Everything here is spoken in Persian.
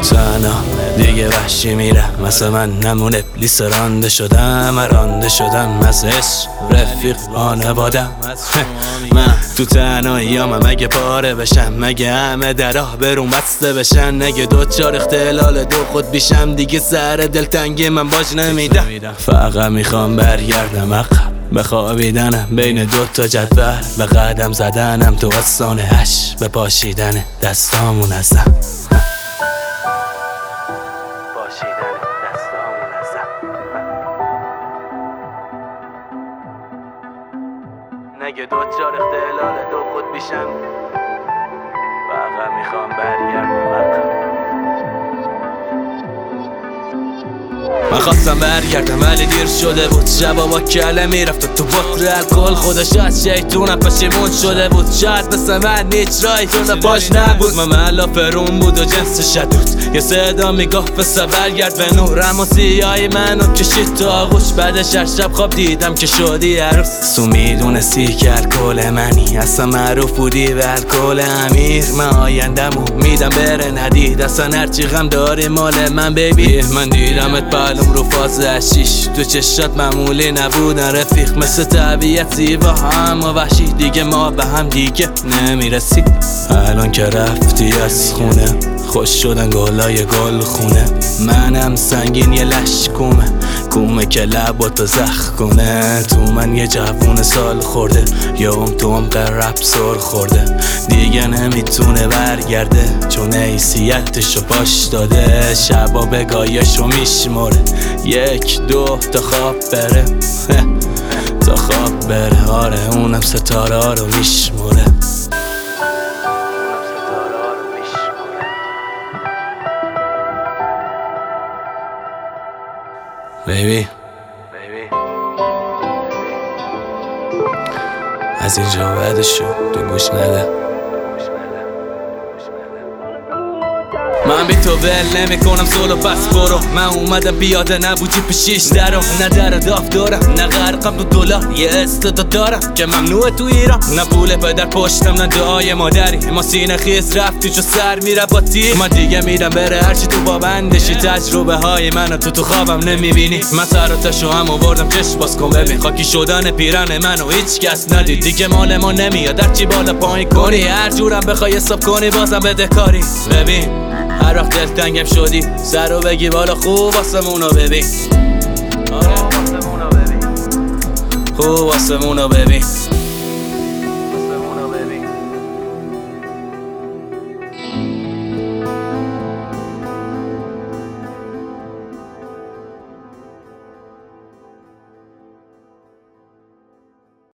تنها دیگه وحشی میرم، مثل من نمون ابلیس رانده شدم از عشق رفیق خانوادم. من تو تنهاییام مگه پاره بشم، مگه همه دراه برون بسته بشن، نگه دوچار اختلال دو خود بیشم، دیگه سر دلتنگی من باج نمیدم. فقط میخوام برگردم عقب به خوابیدنم بین دوتا جدول، به قدم زدنم تو آستانه هش، به پاشیدن دستامون ازم. نگه دوچار اختلال دو خود بیشم، فقط میخوام برگردم عقب. من خواستم برگردم ولی دیر شده بود، شبا با کله میرفت تو بطر الکل، خودش از شیطونم پشیمون شده بود، شاید مثل من هیچ رای جون پاش نبود. من محلا فرون بود و جنس شدود، یه صدا میگفت پسر برگرد به نور، اما سیایی منو کشید تو آغوش، بعدش هر شب خواب دیدم که شدی عروس. تو میدونستی که الکل منی، اصلا معروف بودی به الکل امیر، من آیندمو میدم بره ندید، اصلا هرچی غم داری مال من بیبی. من دیدمت پلوم رو فاز هشیش، تو چشات معمولی نبودن رفیق، مثل طبیعت زیبا اما وحشی، دیگه ما به هم دیگه نمیرسی. الان که رفتی از خونه خوش شدن گلای گل خونه، منم سنگین یه لش کومه که لباتو زخ کنه. تو من یه جوون سال خورده، یا تو عمق رپ سر خورده، دیگه نمیتونه برگرده چون حیثیتشو باش داده، شبا بگایشو میشماره، 1 2 تا خواب بره تا خواب بره. آره اونم ستاره ها رو میشماره. بیبی از اینجا بعدشو تو گوش نده، من بی تو ول نمی کنم سولو پس برو، من اومدم بیاده نبودی پیشیش درو، نه در داف دارم نه غرقم تو دلار، یه استعداد دارم که ممنوعه تو ایران، نه پول پدر پشتم نه دعای مادری، ما سینه خیز رفتی چو سر میره با تیر، من دیگه میرم بره هرچی تو بابندشی، تجربه های منو تو خوابم نمیبینی، من سراتشو هم آوردم چشم باز کن ببین، خاکی شدن پیرن منو هیچ کس ندید، دیگه مال ما نمیاد هرچی بالا پایین کنی، هر جورم بخوای حساب کنی بازم بدهکاری. ببین هر وقت دلتنگم شدی سرو بگی بالا، خوب واسمونو ببین، خوب واسمونو ببین.